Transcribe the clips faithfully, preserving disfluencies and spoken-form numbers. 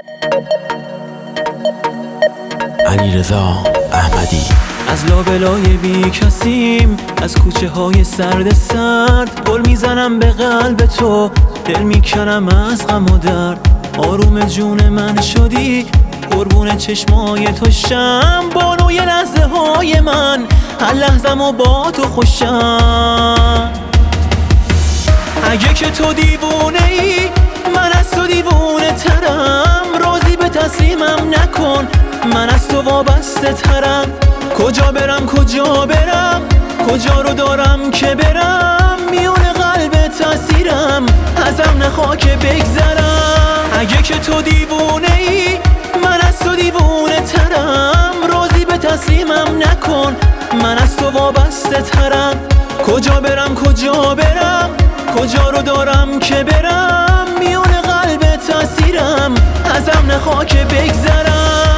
علیرضا احمدی. از لابلای بی کسیم، از کوچه های سرد سرد گل میزنم به قلب تو، دل میکنم از غم و درد. آروم جون من شدی، قربون چشمای تو شم، بانوی لحظه های من، هر لحظم و با تو خوشم. اگه که تو دیوونه ای، من از تو دیوونه ترم، راضی به تسلیمم نکن، من از تو وابسته ترم. کجا برم کجا برم، کجا رو دارم که برم، میون قلب تاثیرم، ازم نخوا که بگذرم. اگه که تو دیوونه ای، من از تو دیوونه ترم، راضی به تسلیمم نکن، من از تو وابسته ترم. کجا برم کجا برم، کجا رو دارم که برم، میون قلب تاثیرم، ازم نخوا که بگذرم.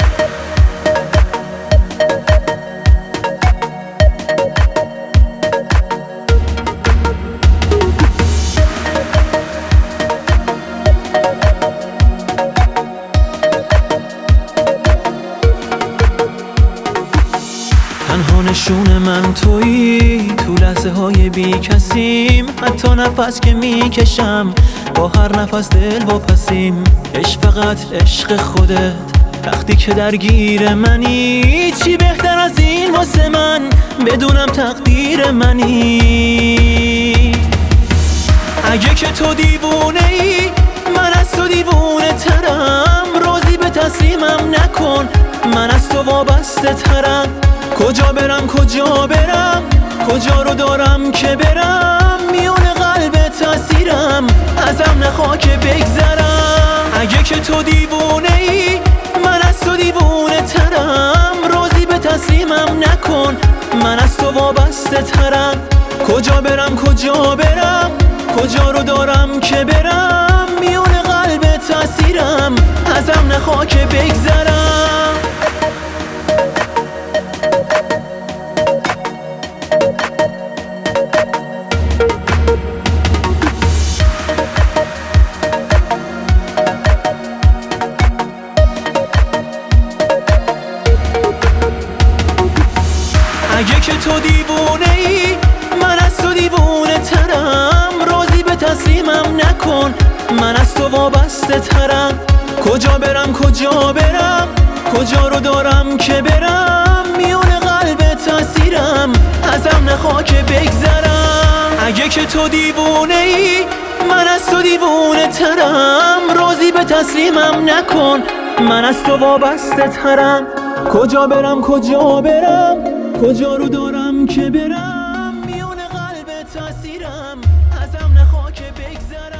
تنها نشون من تویی، تو لحظه های بی کسیم، حتی نفس که میکشم، با هر نفس دل واپسیم. عشق فقط عشق خودت، وقتی که درگیر منی، چی بهتر از این واسه من، بدونم تقدیر منی. اگه که تو دیوونه ای، من از تو دیوونه ترم، راضی به تسلیمم نکن، من از تو وابسته ترم. کجا برم کجا برم، کجا رو دارم که برم، میون قلب تاثیرم، ازم نخوا که بگذرم. اگه که تو دیوونه ای، من از تو دیوونه ترم، راضی به تسلیمم نکن، من از تو وابسته ترم. کجا برم کجا برم، کجا رو دارم که برم، میون قلب تاثیرم، ازم نخوا که بگذرم. اگه که تو دیوونه ای، من از تو دیوونه ترم، راضی به تسلیمم نکن، من از تو وابسته ترم. کجا برم کجا برم، کجا رو دارم که برم، میون قلب تاثیرم، ازم نخوا که بگذرم. اگه که تو دیوونه ای، من از تو دیوونه ترم، راضی به تسلیمم نکن، من از تو وابسته ترم. کجا برم کجا برم، کجا رو دارم که برم، میون قلب تاثیرم، ازم نخوا که بگذرم.